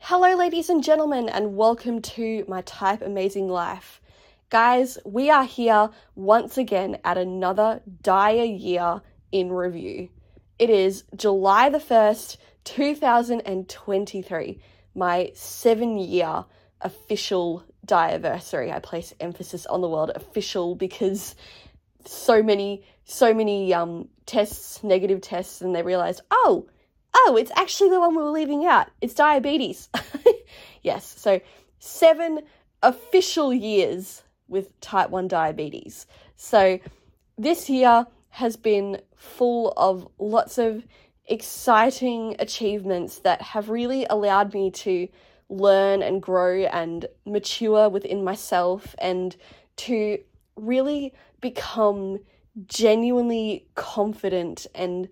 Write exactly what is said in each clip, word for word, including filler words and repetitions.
Hello, ladies and gentlemen, and welcome to my Type Amazing Life. Guys, we are here once again at another dire year in review. It is July the first, two thousand twenty-three, my seven-year official diaversary. I place emphasis on the word official because so many, so many um tests, negative tests, and they realized, oh, oh, it's actually the one we were leaving out. It's diabetes. Yes, so seven official years with type one diabetes. So this year has been full of lots of exciting achievements that have really allowed me to learn and grow and mature within myself and to really become genuinely confident and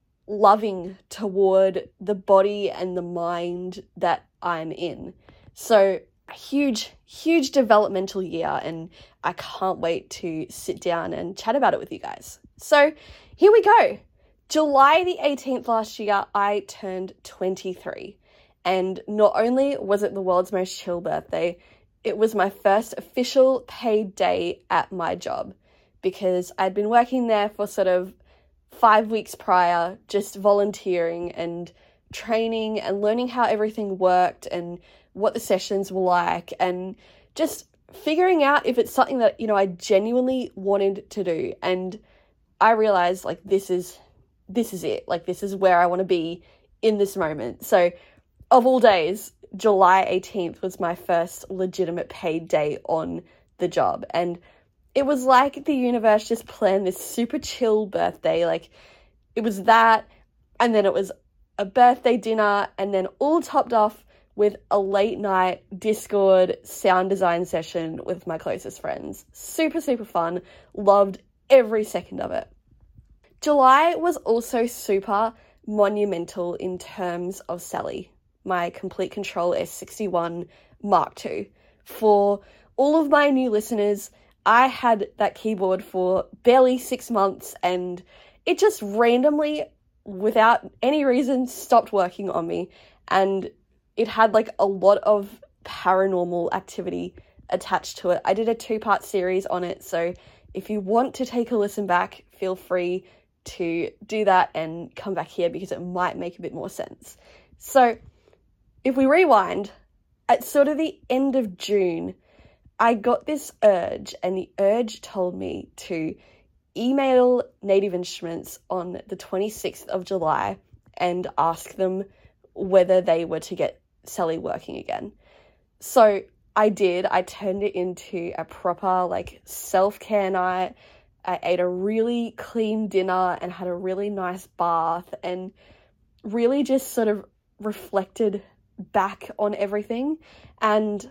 loving toward the body and the mind that I'm in. So a huge, huge developmental year, and I can't wait to sit down and chat about it with you guys. So here we go. July the eighteenth last year, I turned twenty-three. And not only was it the world's most chill birthday, it was my first official paid day at my job because I'd been working there for sort of five weeks prior, just volunteering and training and learning how everything worked and what the sessions were like and just figuring out if it's something that, you know, I genuinely wanted to do. And I realized like, this is, this is it. Like, this is where I want to be in this moment. So of all days, July eighteenth was my first legitimate paid day on the job. And it was like the universe just planned this super chill birthday. Like, it was that, and then it was a birthday dinner, and then all topped off with a late night Discord sound design session with my closest friends. Super, super fun. Loved every second of it. July was also super monumental in terms of Sally, my Complete Control S sixty-one Mark two. For all of my new listeners, I had that keyboard for barely six months and it just randomly, without any reason, stopped working on me. And it had like a lot of paranormal activity attached to it. I did a two-part series on it, so if you want to take a listen back, feel free to do that and come back here because it might make a bit more sense. So if we rewind, at sort of the end of June, I got this urge, and the urge told me to email Native Instruments on the twenty-sixth of July and ask them whether they were to get Sally working again. So I did. I turned it into a proper, like, self-care night. I ate a really clean dinner and had a really nice bath and really just sort of reflected back on everything. And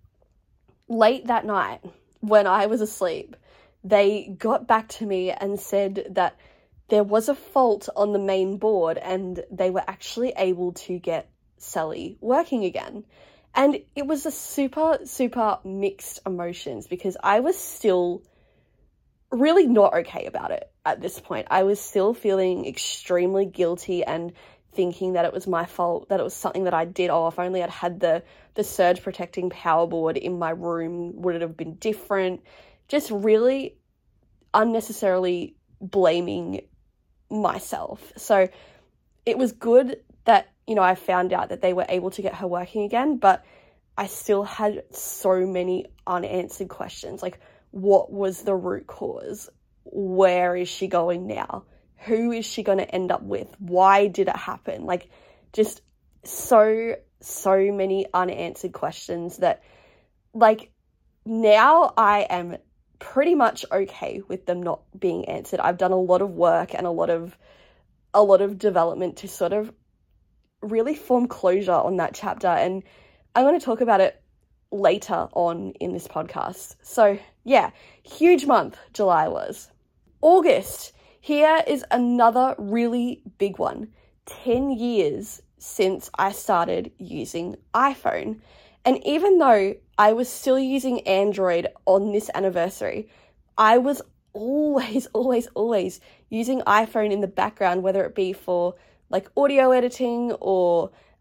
late that night, when I was asleep, they got back to me and said that there was a fault on the main board and they were actually able to get Sally working again. And it was a super, super mixed emotions because I was still really not okay about it at this point. I was still feeling extremely guilty and thinking that it was my fault, that it was something that I did. Oh, if only I'd had the the surge protecting power board in my room, would it have been different? Just really unnecessarily blaming myself. So it was good that, you know, I found out that they were able to get her working again, but I still had so many unanswered questions. Like, what was the root cause? Where is she going now? Who is she going to end up with? Why did it happen? Like, just so, so many unanswered questions that, like, now I am pretty much okay with them not being answered. I've done a lot of work and a lot of, a lot of development to sort of really form closure on that chapter. And I'm going to talk about it later on in this podcast. So yeah, huge month July was. August. Here is another really big one. ten years since I started using iPhone. And even though I was still using Android on this anniversary, I was always, always, always using iPhone in the background, whether it be for like audio editing or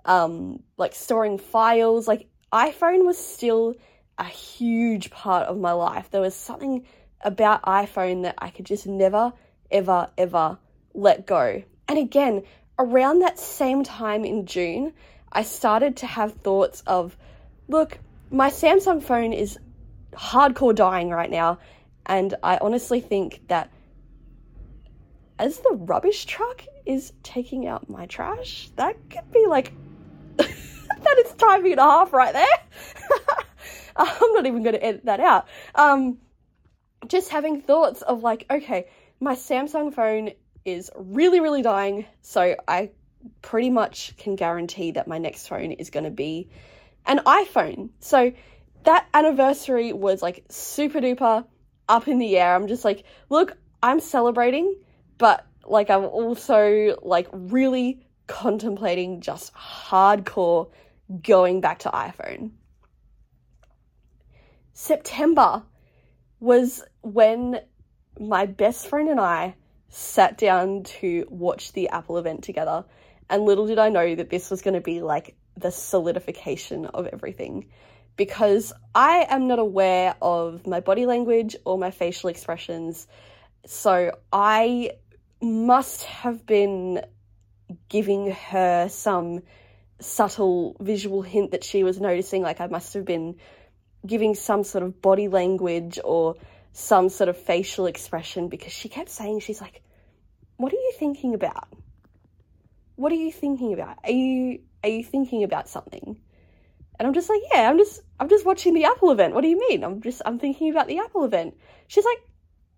um, like storing files. Like iPhone was still a huge part of my life. There was something about iPhone that I could just never, ever, ever let go. And again, around that same time in June, I started to have thoughts of, look, my Samsung phone is hardcore dying right now, and I honestly think that as the rubbish truck is taking out my trash, that could be like, that is timing and a half right there. I'm not even going to edit that out. Um, just having thoughts of like, okay, my Samsung phone is really, really dying, so I pretty much can guarantee that my next phone is going to be an iPhone. So that anniversary was like super duper up in the air. I'm just like, look, I'm celebrating, but like I'm also like really contemplating just hardcore going back to iPhone. September was when my best friend and I sat down to watch the Apple event together, and little did I know that this was going to be like the solidification of everything, because I am not aware of my body language or my facial expressions, so I must have been giving her some subtle visual hint that she was noticing. Like I must have been giving some sort of body language or some sort of facial expression, because she kept saying, she's like, what are you thinking about? What are you thinking about? Are you, are you thinking about something? And I'm just like, yeah, I'm just, I'm just watching the Apple event. What do you mean? I'm just, I'm thinking about the Apple event. She's like,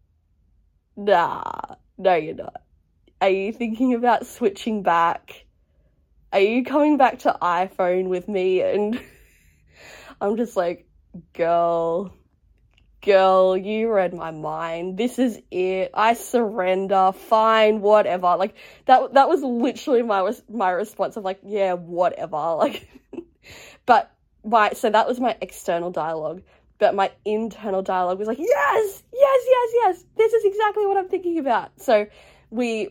nah, no, you're not. Are you thinking about switching back? Are you coming back to iPhone with me? And I'm just like, girl, girl, you read my mind. This is it. I surrender. Fine, whatever. Like that, that was literally my, my response of like, yeah, whatever. Like, but my, so that was my external dialogue, but my internal dialogue was like, yes, yes, yes, yes. This is exactly what I'm thinking about. So we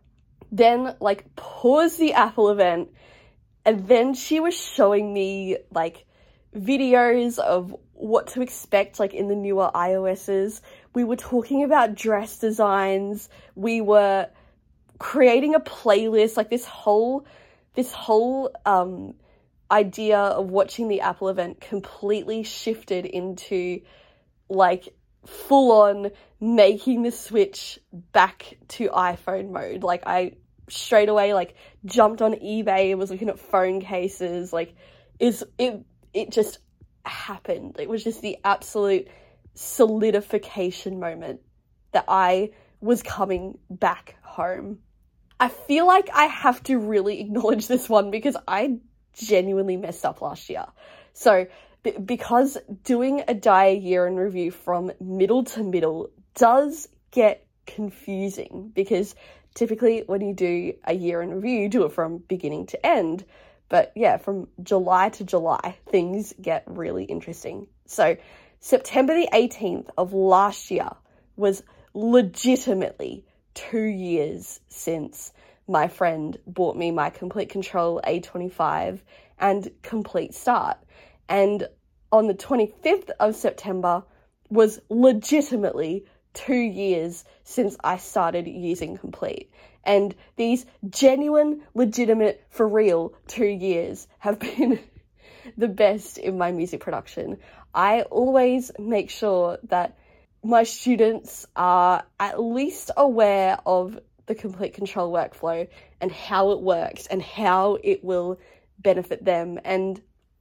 then like paused the Apple event, and then she was showing me like videos of what to expect like in the newer iOS's. We were talking about dress designs. We were creating a playlist, like this whole, this whole um, idea of watching the Apple event completely shifted into like full on making the switch back to iPhone mode. Like I straight away like jumped on eBay and was looking at phone cases. Like is it it just happened. It was just the absolute solidification moment that I was coming back home. I feel like I have to really acknowledge this one because I genuinely messed up last year. So b- because doing a dire year in review from middle to middle does get confusing, because typically when you do a year in review, you do it from beginning to end. But yeah, from July to July, things get really interesting. So September the eighteenth of last year was legitimately two years since my friend bought me my Complete Control A twenty-five and Complete Start. And on the twenty-fifth of September was legitimately two years since I started using Complete. And these genuine, legitimate, for real two years have been the best in my music production. I always make sure that my students are at least aware of the Complete Control workflow and how it works and how it will benefit them. And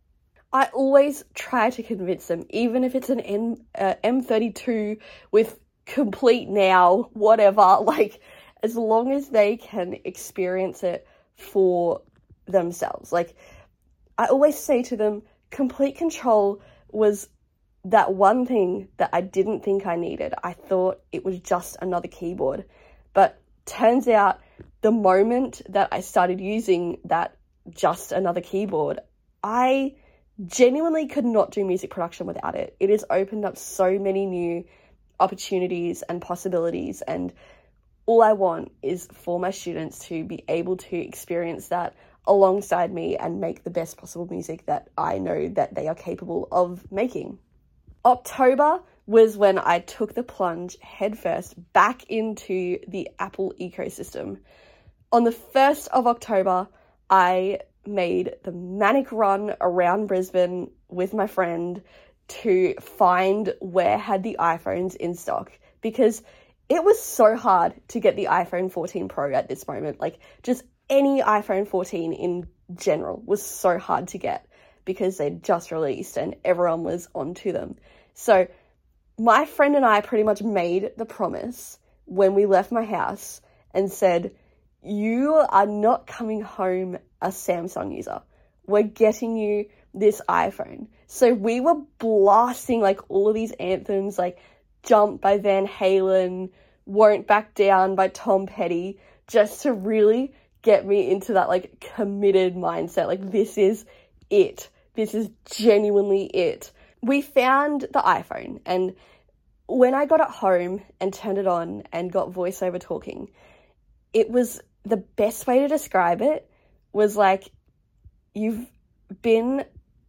I always try to convince them, even if it's an M, uh, M thirty-two with Complete Now, whatever, like, as long as they can experience it for themselves. Like, I always say to them, Complete Control was that one thing that I didn't think I needed. I thought it was just another keyboard. But turns out the moment that I started using that just another keyboard, I genuinely could not do music production without it. It has opened up so many new opportunities and possibilities, and all I want is for my students to be able to experience that alongside me and make the best possible music that I know that they are capable of making. October was when I took the plunge headfirst back into the Apple ecosystem. On the first of October, I made the manic run around Brisbane with my friend to find where had the iPhones in stock, because it was so hard to get the iPhone fourteen Pro at this moment. Like, just any iPhone fourteen in general was so hard to get because they'd just released and everyone was onto them. So my friend and I pretty much made the promise when we left my house and said, you are not coming home a Samsung user. We're getting you this iPhone. So we were blasting like all of these anthems, like Jump by Van Halen, Won't Back Down by Tom Petty, just to really get me into that like committed mindset. Like, this is it. This is genuinely it. We found the iPhone, and when I got it home and turned it on and got voiceover talking, it was the best way to describe it was like you've been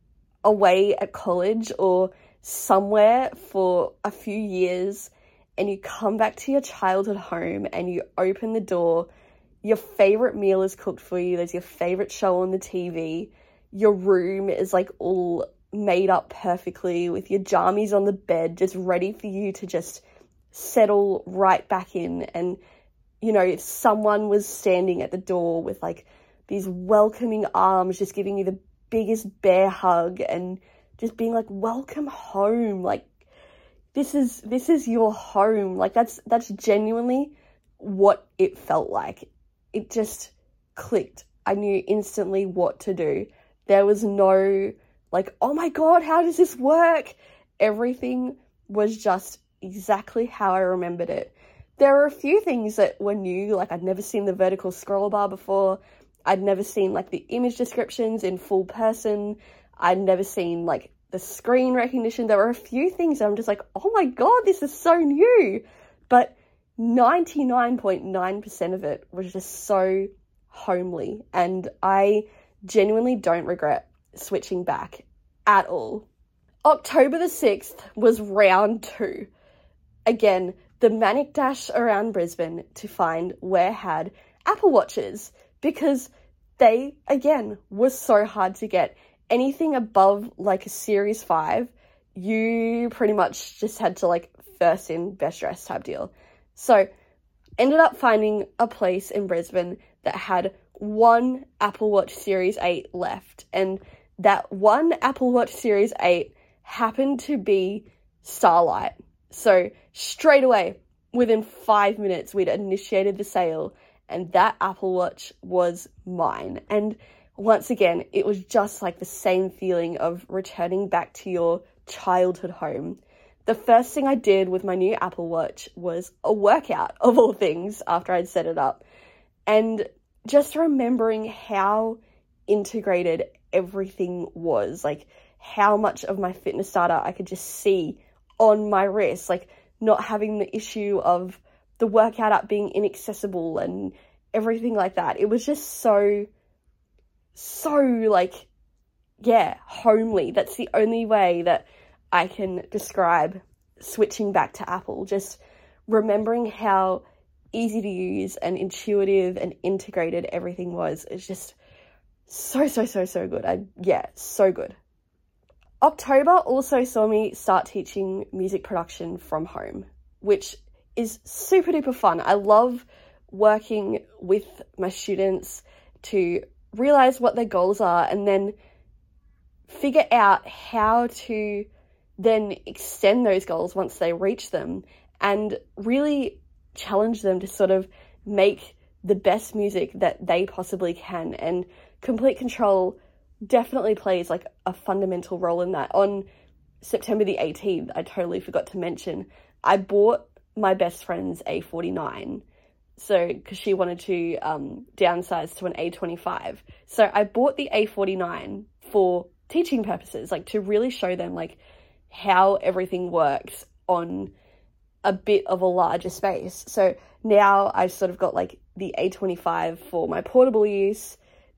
away at college or somewhere for a few years and you come back to your childhood home and you open the door, your favorite meal is cooked for you, there's your favorite show on the T V, your room is like all made up perfectly with your jammies on the bed, just ready for you to just settle right back in. And, you know, if someone was standing at the door with like these welcoming arms, just giving you the biggest bear hug and just being like, welcome home. Like, this is, this is your home. Like, that's, that's genuinely what it felt like. It just clicked. I knew instantly what to do. There was no like, oh my God, how does this work? Everything was just exactly how I remembered it. There were a few things that were new, like I'd never seen the vertical scroll bar before. I'd never seen like the image descriptions in full person. I'd never seen like the screen recognition. There were a few things that I'm just like, oh my God, this is so new. But ninety-nine point nine percent of it was just so homely. And I genuinely don't regret switching back at all. October the sixth was round two. Again, the manic dash around Brisbane to find where had Apple Watches, because they, again, were so hard to get. Anything above like a Series five, you pretty much just had to like first in, best dressed type deal. So ended up finding a place in Brisbane that had one Apple Watch Series eight left, and that one Apple Watch Series eight happened to be Starlight. So straight away, within five minutes, we'd initiated the sale and that Apple Watch was mine. And once again, it was just like the same feeling of returning back to your childhood home. The first thing I did with my new Apple Watch was a workout, of all things, after I'd set it up. And just remembering how integrated everything was, like how much of my fitness data I could just see on my wrist, like not having the issue of the workout app being inaccessible and everything like that. It was just so, so like, yeah, homely. That's the only way that I can describe switching back to Apple. Just remembering how easy to use and intuitive and integrated everything was. It's just so, so, so, so good. I, yeah, so good. October also saw me start teaching music production from home, which is super duper fun. I love working with my students to realize what their goals are and then figure out how to then extend those goals once they reach them, and really challenge them to sort of make the best music that they possibly can. And Complete Control definitely plays like a fundamental role in that. On September the eighteenth, I totally forgot to mention, I bought my best friend's A forty-nine. So, because she wanted to um, downsize to an A twenty-five. So I bought the A forty-nine for teaching purposes, like to really show them like how everything works on a bit of a larger space. So now I've sort of got like the A twenty-five for my portable use,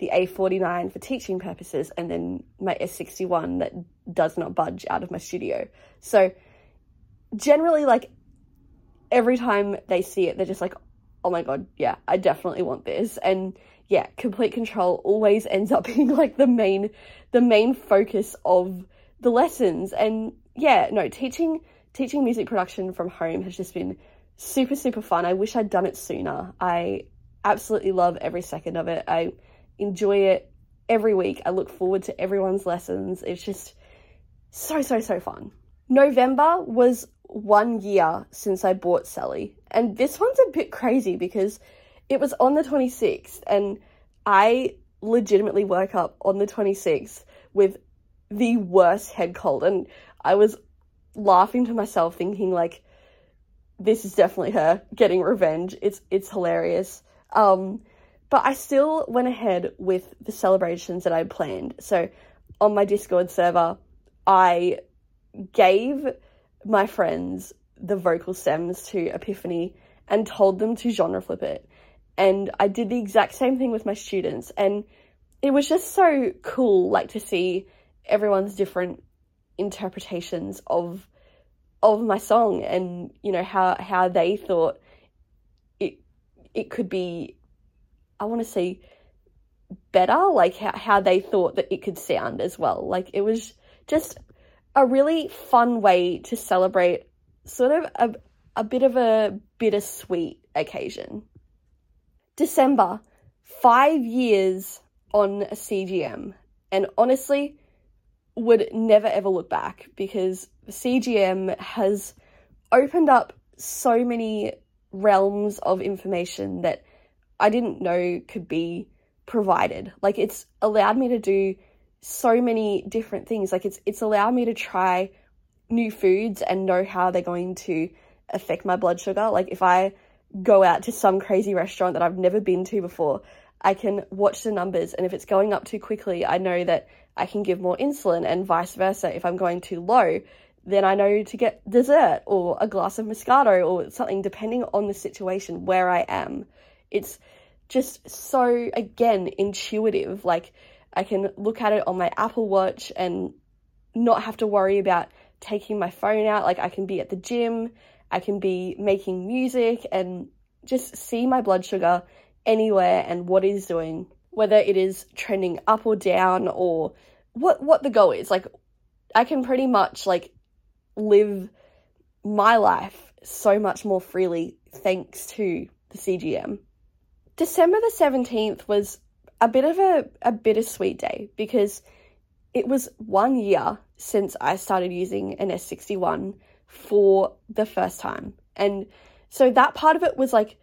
the A forty-nine for teaching purposes, and then my S sixty-one that does not budge out of my studio. So generally, like, every time they see it, they're just like, oh my God, yeah, I definitely want this. And yeah, Complete Control always ends up being like the main, the main focus of the lessons. And yeah, no, teaching, teaching music production from home has just been super, super fun. I wish I'd done it sooner. I absolutely love every second of it. I enjoy it every week. I look forward to everyone's lessons. It's just so, so, so fun. November was one year since I bought Celly, and this one's a bit crazy because it was on the twenty-sixth, and I legitimately woke up on the twenty-sixth with the worst head cold, and I was laughing to myself thinking, like, this is definitely her getting revenge. It's it's hilarious. Um, but I still went ahead with the celebrations that I planned. So on my Discord server, I gave my friends the vocal stems to Epiphany and told them to genre flip it. And I did the exact same thing with my students. And it was just so cool, like, to see everyone's different interpretations of of my song, and, you know, how, how they thought it it could be, I want to say, better, like how, how they thought that it could sound as well. Like, it was just a really fun way to celebrate sort of a, a bit of a bittersweet occasion. December, five years on a C G M, and honestly would never ever look back, because C G M has opened up so many realms of information that I didn't know could be provided. Like, it's allowed me to do so many different things. Like, it's it's allowed me to try new foods and know how they're going to affect my blood sugar. Like, if I go out to some crazy restaurant that I've never been to before, I can watch the numbers, and if it's going up too quickly, I know that I can give more insulin, and vice versa. If I'm going too low, then I know to get dessert or a glass of Moscato or something, depending on the situation where I am. It's just so, again, intuitive. Like, I can look at it on my Apple Watch and not have to worry about taking my phone out. Like, I can be at the gym, I can be making music, and just see my blood sugar anywhere and what it's doing, whether it is trending up or down, or what what the goal is. Like, I can pretty much, like, live my life so much more freely thanks to the C G M. December the seventeenth was a bit of a, a bittersweet day, because it was one year since I started using an S sixty-one for the first time. And so that part of it was, like,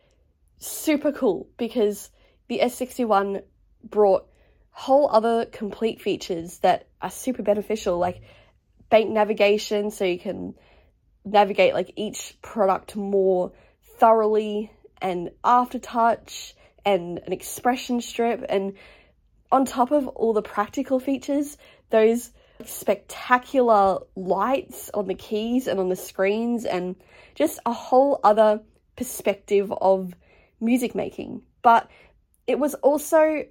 super cool, because the S sixty-one brought whole other complete features that are super beneficial, like bank navigation, so you can navigate, like, each product more thoroughly, and aftertouch, and an expression strip, and on top of all the practical features, those spectacular lights on the keys and on the screens, and just a whole other perspective of music making. But it was also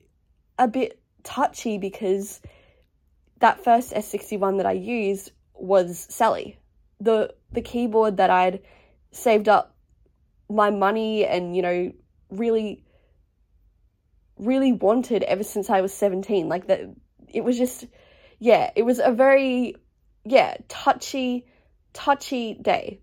a bit touchy, because that first S sixty-one that I used was Celly. The the keyboard that I'd saved up my money and, you know, really, really wanted ever since I was seventeen. Like, that, it was just, yeah, it was a very, yeah, touchy, touchy day.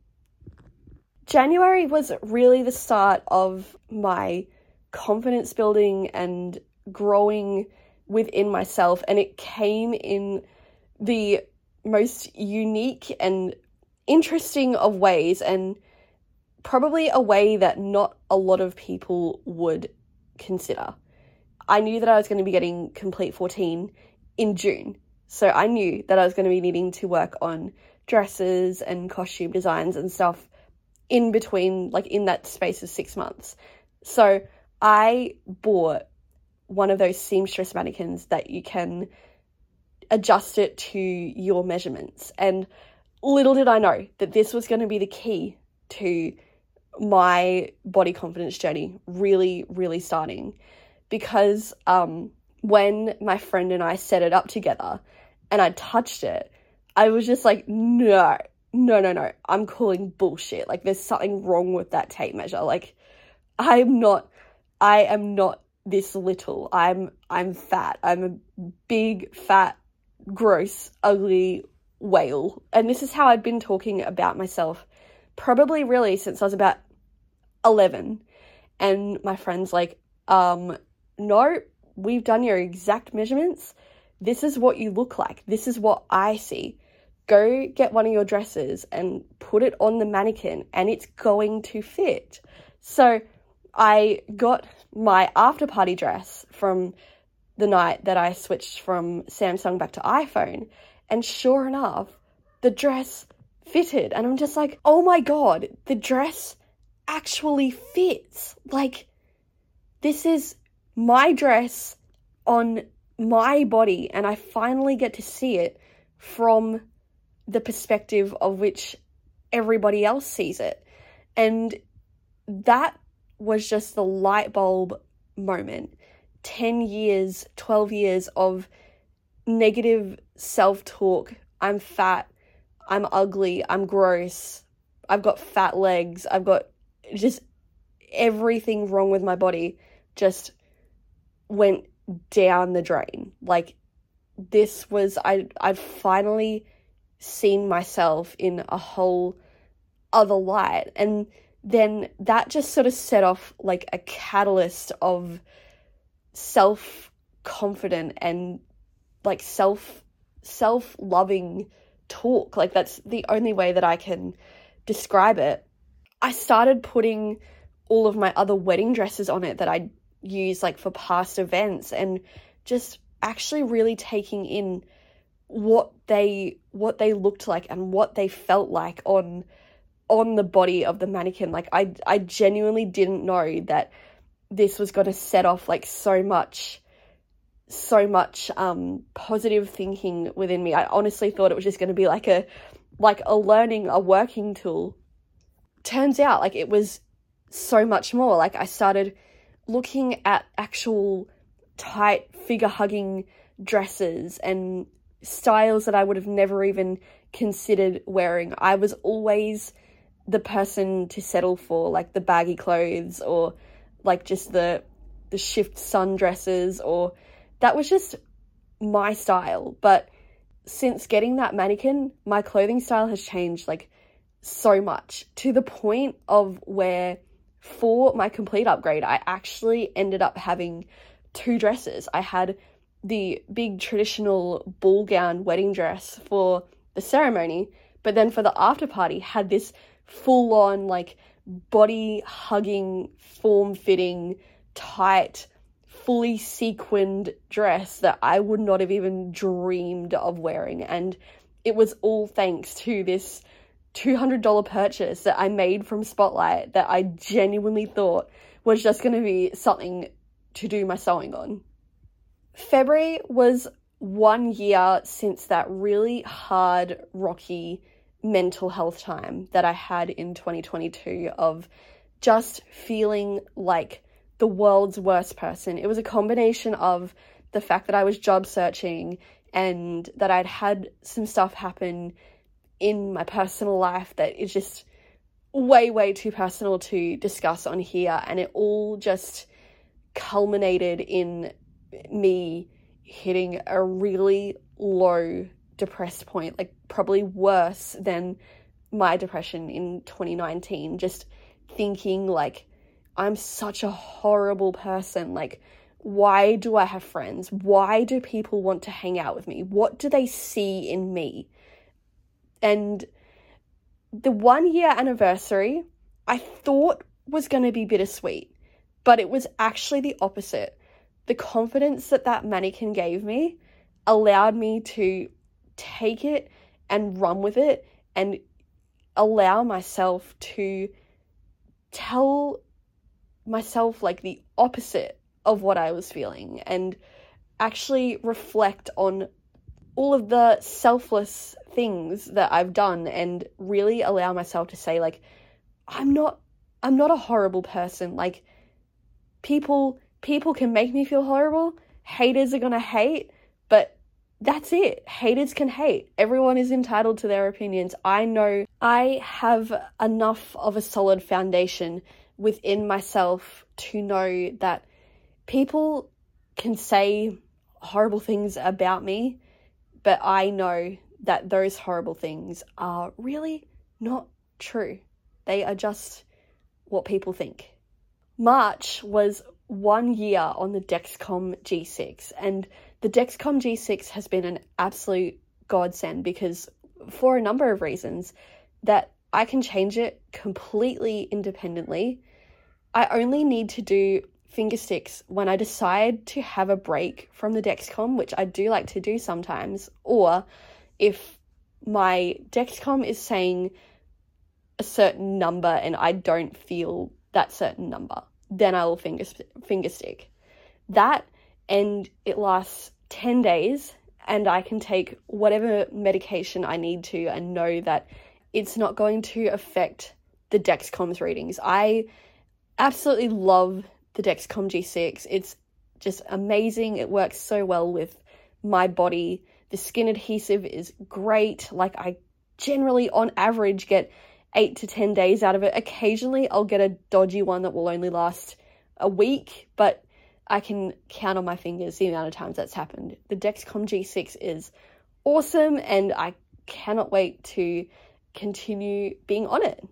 January was really the start of my confidence building and growing within myself, and it came in the most unique and interesting of ways, and probably a way that not a lot of people would consider. I knew that I was going to be getting Complete fourteen in June, so I knew that I was going to be needing to work on dresses and costume designs and stuff in between, like, in that space of six months. So I bought one of those seamstress mannequins that you can adjust it to your measurements. And little did I know that this was going to be the key to my body confidence journey really, really starting. Because um, when my friend and I set it up together and I touched it, I was just like, no, no, no, no, I'm calling bullshit. Like, there's something wrong with that tape measure. Like, I'm not, I am not this little. I'm, I'm fat. I'm a big, fat, gross, ugly whale. And this is how I'd been talking about myself probably really since I was about eleven. And my friend's like, um, no, we've done your exact measurements. This is what you look like. This is what I see. Go get one of your dresses and put it on the mannequin and it's going to fit. So I got my after party dress from the night that I switched from Samsung back to iPhone. And sure enough, the dress fitted. And I'm just like, oh my God, the dress actually fits. Like, this is my dress on my body, and I finally get to see it from the perspective of which everybody else sees it. And that was just the light bulb moment. ten years, twelve years of negative self-talk. I'm fat, I'm ugly, I'm gross, I've got fat legs, I've got just everything wrong with my body just went down the drain. Like, this was, I, I'd finally seen myself in a whole other light. And then that just sort of set off like a catalyst of self-confident and like self, self-loving talk. Like, that's the only way that I can describe it. I started putting all of my other wedding dresses on it that I use like for past events, and just actually really taking in what they what they looked like and what they felt like on on the body of the mannequin. Like, I I genuinely didn't know that this was going to set off like so much so much um positive thinking within me. I honestly thought it was just going to be like a like a learning, a working tool. Turns out like it was so much more. Like, I started looking at actual tight figure hugging dresses and styles that I would have never even considered wearing. I was always the person to settle for like the baggy clothes or like just the the shift sundresses, or that was just my style. But since getting that mannequin, my clothing style has changed like so much, to the point of where for my complete upgrade, I actually ended up having two dresses. I had the big traditional ball gown wedding dress for the ceremony, but then for the after party had this full on like body hugging, form fitting, tight, fully sequined dress that I would not have even dreamed of wearing. And it was all thanks to this two hundred dollars purchase that I made from Spotlight that I genuinely thought was just going to be something to do my sewing on. February was one year since that really hard, rocky mental health time that I had in twenty twenty-two of just feeling like the world's worst person. It was a combination of the fact that I was job searching and that I'd had some stuff happen in my personal life that is just way, way too personal to discuss on here. And it all just culminated in me hitting a really low depressed point, like probably worse than my depression in twenty nineteen. Just thinking like, I'm such a horrible person. Like, why do I have friends? Why do people want to hang out with me? What do they see in me? And the one year anniversary I thought was going to be bittersweet, but it was actually the opposite. The confidence that that mannequin gave me allowed me to take it and run with it and allow myself to tell myself like the opposite of what I was feeling, and actually reflect on all of the selfless things that I've done and really allow myself to say like, I'm not, I'm not a horrible person. Like, people, people can make me feel horrible haters are gonna hate, but that's it. Haters can hate. Everyone is entitled to their opinions. I know I have enough of a solid foundation within myself to know that people can say horrible things about me, but I know that those horrible things are really not true. They are just what people think. March was one year on the Dexcom G six, and the Dexcom G six has been an absolute godsend because for a number of reasons that I can change it completely independently. I only need to do finger sticks when I decide to have a break from the Dexcom, which I do like to do sometimes, or if my Dexcom is saying a certain number and I don't feel that certain number, then I will finger, finger stick. That, and it lasts ten days, and I can take whatever medication I need to and know that it's not going to affect the Dexcom's readings. I absolutely love the Dexcom G six. It's just amazing. It works so well with my body. The skin adhesive is great. Like, I generally, on average, get eight to ten days out of it. Occasionally, I'll get a dodgy one that will only last a week, but I can count on my fingers the amount of times that's happened. The Dexcom G six is awesome, and I cannot wait to continue being on it.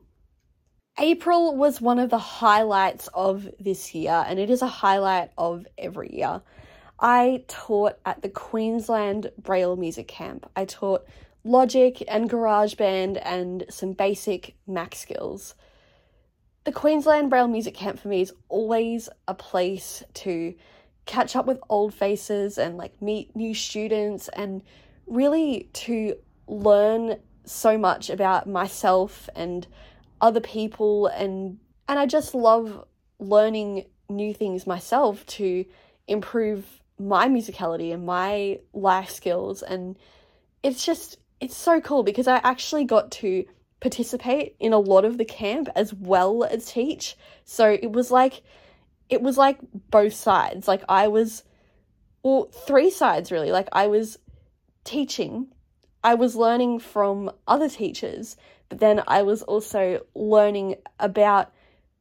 April was one of the highlights of this year, and it is a highlight of every year. I taught at the Queensland Braille Music Camp. I taught Logic and GarageBand and some basic Mac skills. The Queensland Braille Music Camp for me is always a place to catch up with old faces and like meet new students and really to learn so much about myself and other people, and and I just love learning new things myself to improve my musicality and my life skills. And it's just, it's so cool because I actually got to participate in a lot of the camp as well as teach. So it was like, it was like both sides. Like I was, well, three sides really. Like I was teaching, I was learning from other teachers, but then I was also learning about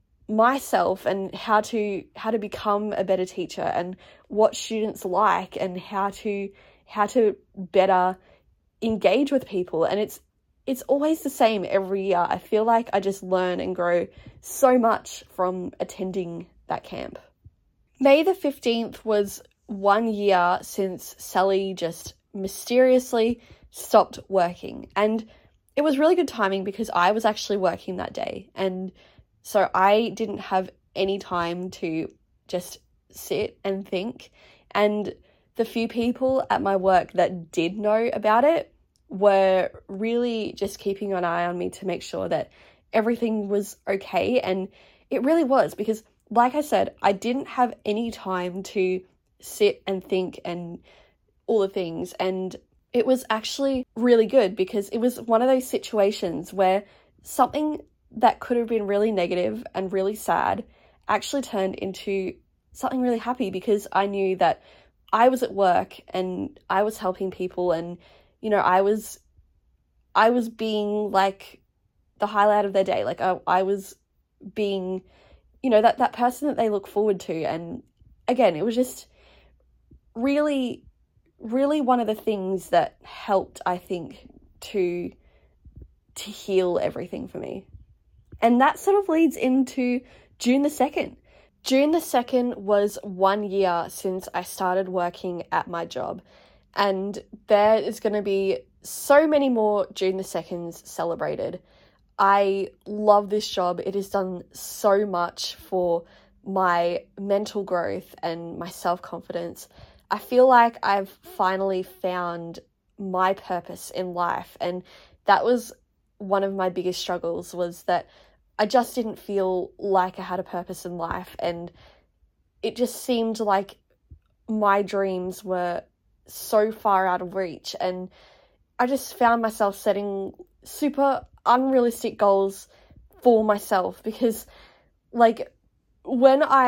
myself and how to how to become a better teacher and what students like and how to how to better engage with people. And it's it's always the same every year. I feel like I just learn and grow so much from attending that camp. May the fifteenth was one year since Sally just mysteriously stopped working, and it was really good timing because I was actually working that day, and so I didn't have any time to just sit and think. And the few people at my work that did know about it were really just keeping an eye on me to make sure that everything was okay. And it really was, because like I said, I didn't have any time to sit and think and all the things. And it was actually really good because it was one of those situations where something that could have been really negative and really sad actually turned into something really happy, because I knew that I was at work and I was helping people, and, you know, I was, I was being like the highlight of their day. Like I, I was being, you know, that, that person that they look forward to. And again, it was just really, really one of the things that helped, I think, to, to heal everything for me. And that sort of leads into June the second. June the second was one year since I started working at my job. And there is going to be so many more June the seconds celebrated. I love this job. It has done so much for my mental growth and my self-confidence. I feel like I've finally found my purpose in life. And that was one of my biggest struggles, was that I just didn't feel like I had a purpose in life, and it just seemed like my dreams were so far out of reach, and I just found myself setting super unrealistic goals for myself, because like when I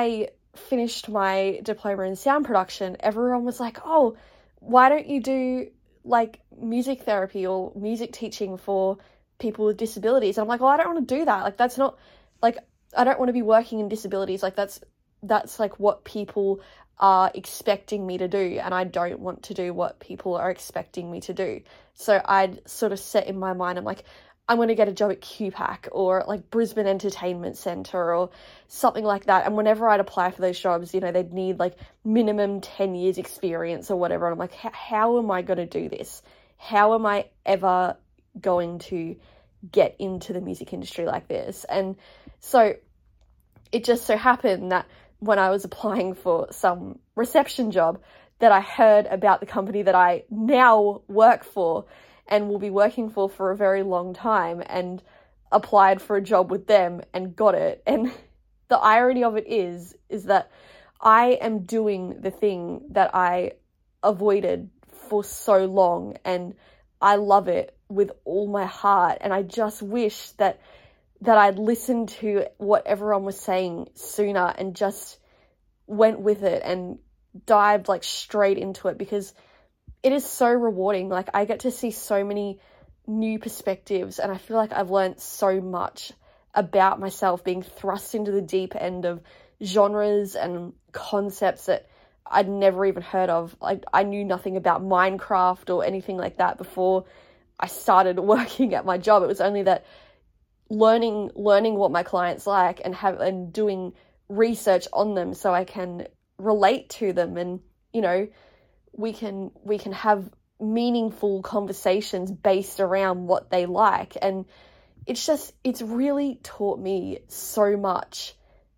finished my diploma in sound production, everyone was like, oh, why don't you do like music therapy or music teaching for people with disabilities? And I'm like, well, I don't want to do that. Like, that's not, like, I don't want to be working in disabilities. Like, that's, that's like what people are expecting me to do. And I don't want to do what people are expecting me to do. So I'd sort of set in my mind, I'm like, I'm going to get a job at Q PAC or like Brisbane Entertainment Centre or something like that. And whenever I'd apply for those jobs, you know, they'd need like minimum ten years experience or whatever. And I'm like, how am I going to do this? How am I ever going to get into the music industry like this? And so it just so happened that when I was applying for some reception job, that I heard about the company that I now work for and will be working for for a very long time, and applied for a job with them and got it. And the irony of it is, is that I am doing the thing that I avoided for so long, and I love it with all my heart. And I just wish that that I'd listened to what everyone was saying sooner and just went with it and dived like straight into it, because it is so rewarding. Like, I get to see so many new perspectives, and I feel like I've learned so much about myself being thrust into the deep end of genres and concepts that I'd never even heard of. Like, I knew nothing about Minecraft or anything like that before I started working at my job. It was only that learning learning what my clients like and have and doing research on them so I can relate to them, and, you know, we can we can have meaningful conversations based around what they like. And it's just, it's really taught me so much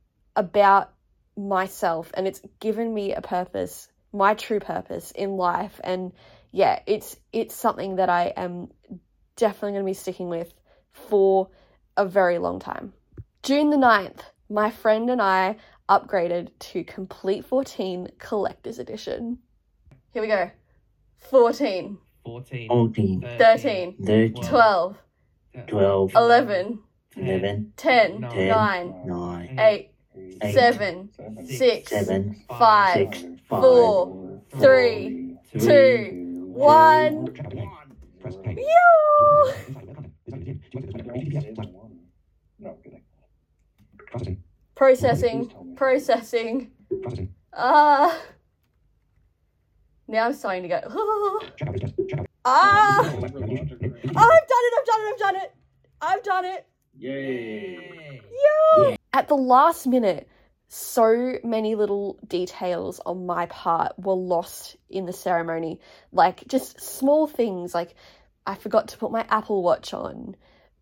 about myself, and it's given me a purpose, my true purpose in life. And yeah, it's it's something that I am definitely going to be sticking with for a very long time. June the ninth, my friend and I upgraded to Complete fourteen Collector's Edition. Here we go. fourteen. fourteen. fourteen. thirteen. thirteen. twelve. twelve. eleven. eleven. ten. Nine. nine. nine. eight. eight, seven. six. seven. five. six. five. four. three. two. one. Yo! Processing. Processing. Ah. Uh, now I'm starting to go. Ah. Oh, I've done it. I've done it. I've done it. I've done it. Yay! Yo! At the last minute, so many little details on my part were lost in the ceremony. Like, just small things, like I forgot to put my Apple Watch on.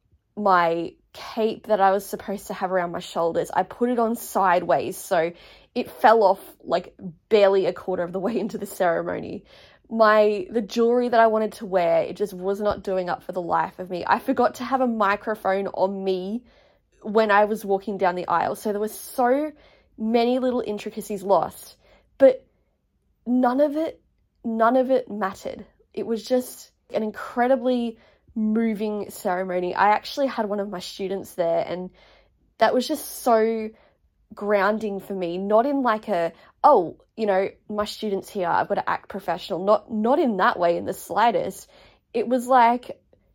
My cape that I was supposed to have around my shoulders, I put it on sideways, so it fell off like barely a quarter of the way into the ceremony. My the jewelry that I wanted to wear, it just was not doing up for the life of me. I forgot to have a microphone on me when I was walking down the aisle, so there were so many little intricacies lost, but none of it none of it mattered. It was just an incredibly moving ceremony. I actually had one of my students there, and that was just so grounding for me. Not in like a, oh, you know, my student's here, I've got to act professional. Not not in that way in the slightest. It was like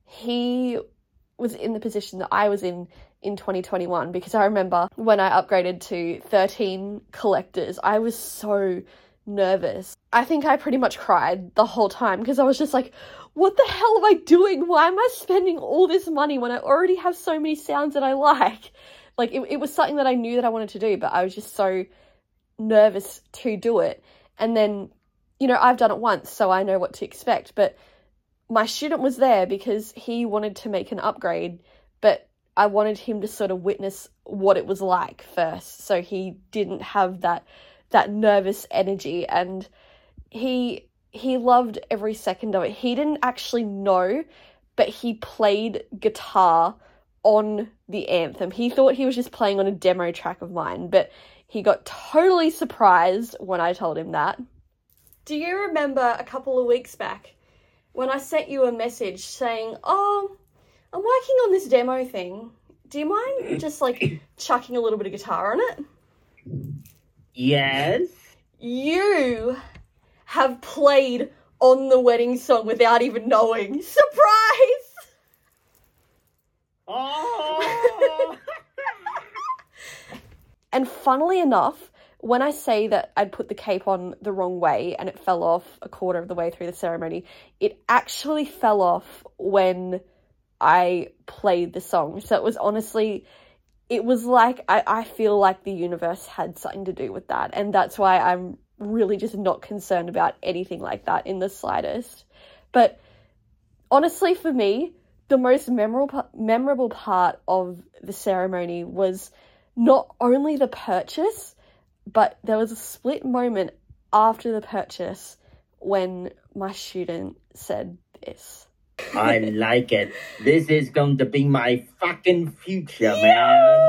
he was in the position that I was in in twenty twenty-one, because I remember when I upgraded to thirteen collectors, I was so nervous. I think I pretty much cried the whole time, because I was just like, what the hell am I doing? Why am I spending all this money when I already have so many sounds that I like? Like, it, it was something that I knew that I wanted to do, but I was just so nervous to do it. And then, you know, I've done it once, so I know what to expect. But my student was there because he wanted to make an upgrade, but I wanted him to sort of witness what it was like first, so he didn't have that that nervous energy. And he he loved every second of it. He didn't actually know, but he played guitar on the anthem. He thought he was just playing on a demo track of mine, but he got totally surprised when I told him that. Do you remember a couple of weeks back when I sent you a message saying, oh, I'm working on this demo thing. Do you mind just like chucking a little bit of guitar on it? Yes. You have played on the wedding song without even knowing. Surprise! Oh. And funnily enough, when I say that I'd put the cape on the wrong way and it fell off a quarter of the way through the ceremony, it actually fell off when I played the song. So it was honestly, it was like, I, I feel like the universe had something to do with that. And that's why I'm really just not concerned about anything like that in the slightest. But honestly, for me, the most memorable memorable part of the ceremony was not only the purchase, but there was a split moment after the purchase when my student said this. I like it. This is going to be my fucking future, man.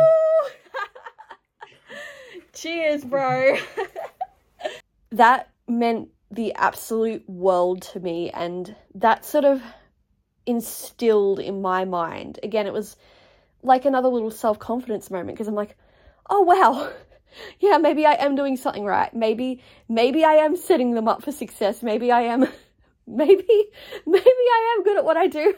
Cheers, bro. That meant the absolute world to me, and that sort of instilled in my mind. Again, it was like another little self-confidence moment, because I'm like, oh wow, yeah, maybe I am doing something right. Maybe, maybe I am setting them up for success. Maybe I am, maybe, maybe I am good at what I do.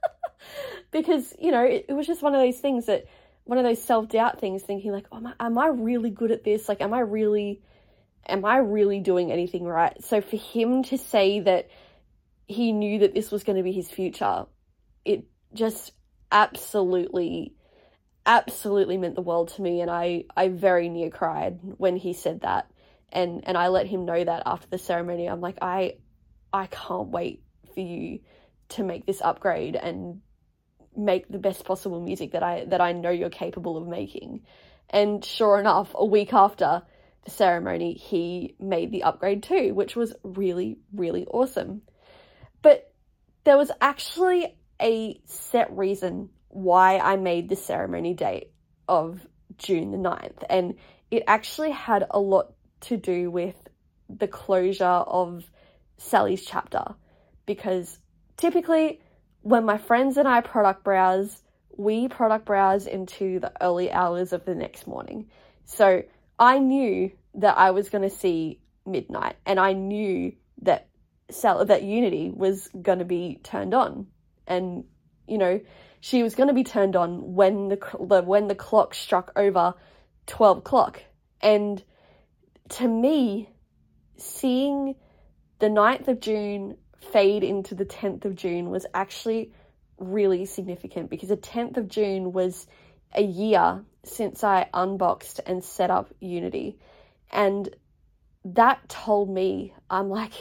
Because, you know, it, it was just one of those things that, one of those self-doubt things, thinking like, oh, am I, am I really good at this? Like, am I really, am I really doing anything right? So for him to say that he knew that this was going to be his future, it just absolutely, absolutely meant the world to me. And I, I very near cried when he said that. And, and I let him know that after the ceremony. I'm like, I, I can't wait for you to make this upgrade and make the best possible music that I, that I know you're capable of making. And sure enough, a week after the ceremony, he made the upgrade too, which was really, really awesome. But there was actually a set reason why I made the ceremony date of June the ninth. And it actually had a lot to do with the closure of Sally's chapter. Because typically when my friends and I product browse, we product browse into the early hours of the next morning. So I knew that I was going to see Midnight, and I knew that Sal- that Unity was going to be turned on. And, you know, she was going to be turned on when the, the when the clock struck over twelve o'clock. And to me, seeing the ninth of June fade into the tenth of June was actually really significant, because the tenth of June was a year since I unboxed and set up Unity. And that told me, I'm like,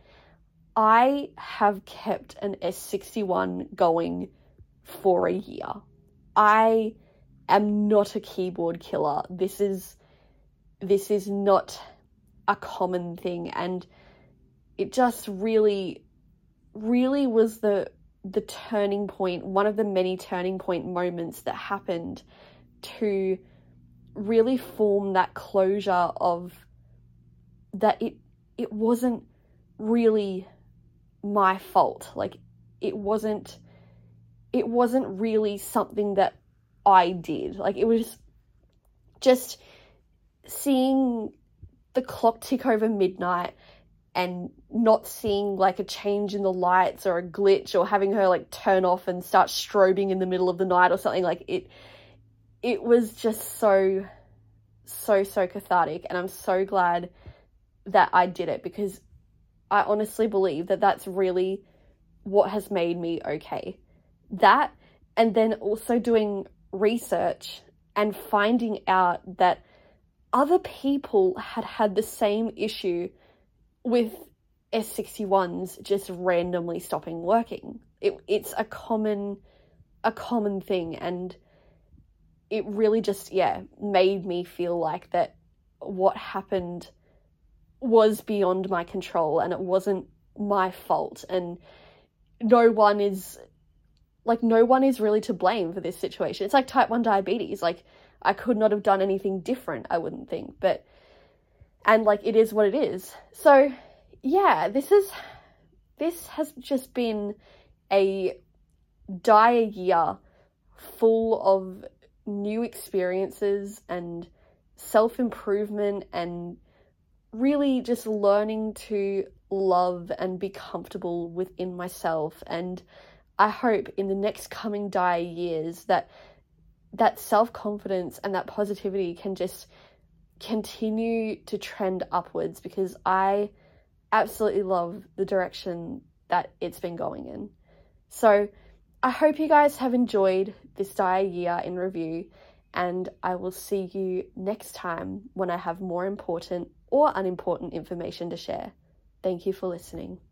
I have kept an S sixty-one going for a year. I am not a keyboard killer. This is, this is not a common thing. And it just really, really was the, the turning point, one of the many turning point moments that happened to really form that closure of that it, it wasn't really my fault. Like, it wasn't, it wasn't really something that I did. Like, it was just seeing the clock tick over midnight and not seeing like a change in the lights or a glitch, or having her like turn off and start strobing in the middle of the night or something. Like, it, it was just so, so, so cathartic. And I'm so glad that I did it, because I honestly believe that that's really what has made me okay. That, and then also doing research and finding out that other people had had the same issue with S sixty-ones just randomly stopping working. It, it's a common, a common thing. And it really just, yeah, made me feel like that what happened was beyond my control, and it wasn't my fault. And no one is, like, no one is really to blame for this situation. It's like type one diabetes. Like, I could not have done anything different, I wouldn't think. But, and like, it is what it is. So yeah, this is, this has just been a dire year full of new experiences and self-improvement and really just learning to love and be comfortable within myself. And I hope in the next coming dire years that that self-confidence and that positivity can just continue to trend upwards, because I absolutely love the direction that it's been going in. So I hope you guys have enjoyed this dire year in review, and I will see you next time when I have more important or unimportant information to share. Thank you for listening.